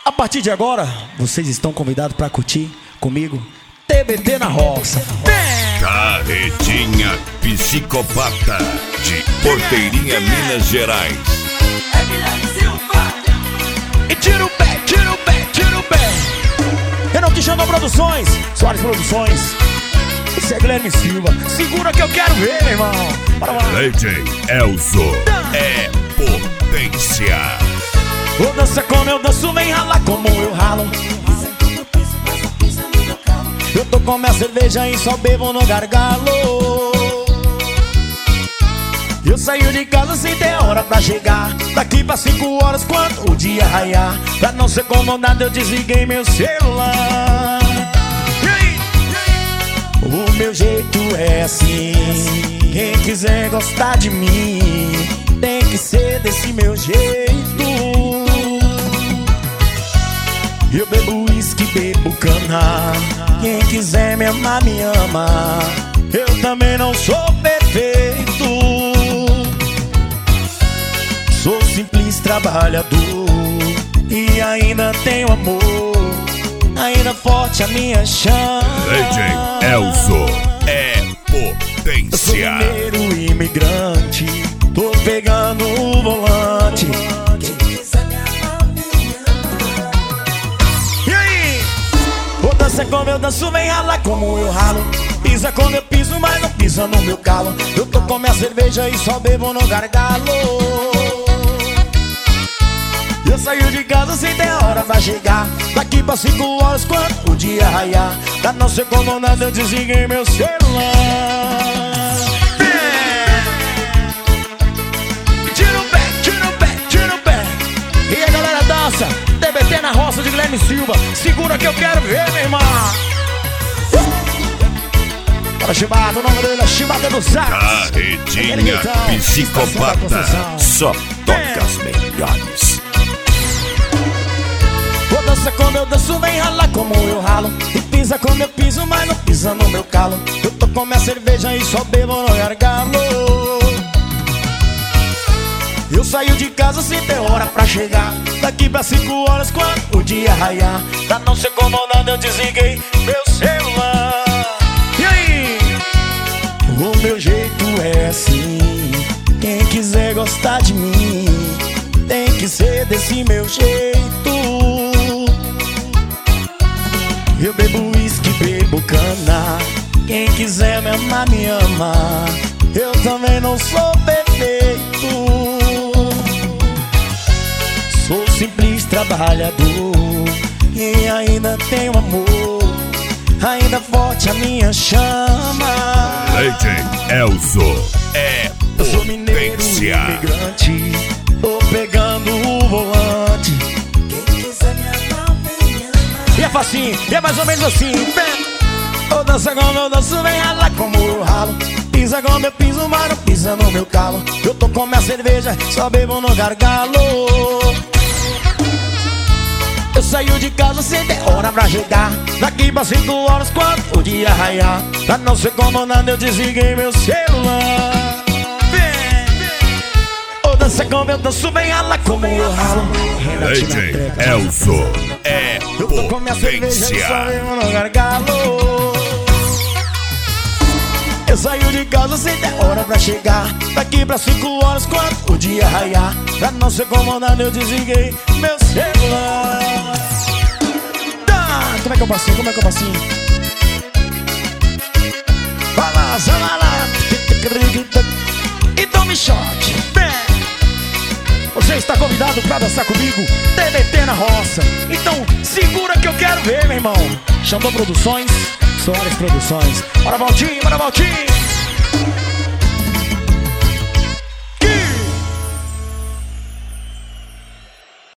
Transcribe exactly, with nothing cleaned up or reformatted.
A partir de agora, vocês estão convidados para curtir comigo T B T na roça. Carretinha Psicopata de Porteirinha, Minas Gerais. E tira o pé, tira o pé, tira o pé. Eu não te chamo Produções, Soares Produções. Isso é Guilherme Silva. Segura que eu quero ver, meu irmão. Bora lá. D J Elzo é potência. Vou dançar como eu danço, vem ralar como eu ralo. Eu tô com minha cerveja e só bebo no gargalo. Eu saio de casa sem ter hora pra chegar. Daqui pra cinco horas quando o dia raiar. Pra não ser incomodado eu desliguei meu celular. E aí? O meu jeito é assim. Quem quiser gostar de mim tem que ser desse meu jeito. Eu bebo uísque, bebo cana. Quem quiser me amar, me ama. Eu também não sou perfeito. Sou simples trabalhador e ainda tenho amor. Ainda forte a minha chama. D J Elzo é potência. Eu sou mineiro imigrante, tô pegando o volante. Dança como eu danço, vem ralar como eu ralo. Pisa como eu piso, mas não pisa no meu calo. Eu tô com minha cerveja e só bebo no gargalo. Eu saio de casa sem ter hora pra chegar. Daqui pra cinco horas quando o dia raiar. Pra não ser incomodado eu desliguei meu celular. Tira o pé, tira o pé, tira o pé. E a galera dança T B T na roça de Guilherme Silva. Segura que eu quero ver, meu irmão. Bora, Chibata, o nome dele é Chibata do Sax. Carretinha Psicopata, só toca as melhores. Vou dançar como eu danço, vem ralar como eu ralo. E pisa como eu piso, mas não pisa no meu calo. Eu tô com minha cerveja e só bebo no gargalo. Eu saio de casa sem ter hora pra chegar. Daqui pra cinco horas quando o dia raiar. Pra não ser incomodado eu desliguei meu celular. E aí? O meu jeito é assim. Quem quiser gostar de mim tem que ser desse meu jeito. Eu bebo uísque, bebo cana. Quem quiser me amar, me ama. Eu também não sou perfeito. Sou simples trabalhador e ainda tenho amor. Ainda forte a minha chama. D J Elzo é eu sou mineiro potência. Imigrante, tô pegando o volante. Quem quiser me amar, me ama. E é facinho, e é mais ou menos assim. Eu danço como eu danço, vem ralar como eu ralo. Pisa como eu piso, mas não pisa no meu calo. Eu tô com minha cerveja, só bebo no gargalo. Eu saio de casa sem ter hora pra chegar. Daqui pra cinco horas quando o dia raiar. Pra não ser incomodado eu desliguei meu celular. Vem, dança como eu danço, vem rala como eu ralo. D J Elzo é eu tô com minha cerveja e só bebo no gargalo. Eu saio de casa sem ter hora pra chegar. Daqui pra cinco horas quando o dia raiar. Pra não ser incomodado eu desliguei meu celular. Tá, como é que eu passinho, como é que eu passinho? Vai lá, vai lá. Então me choque. Você está convidado pra dançar comigo T B T na roça. Então segura que eu quero ver, meu irmão. Xandão Produções, Soares Produções. Bora, Valtinho, bora, Valtinho.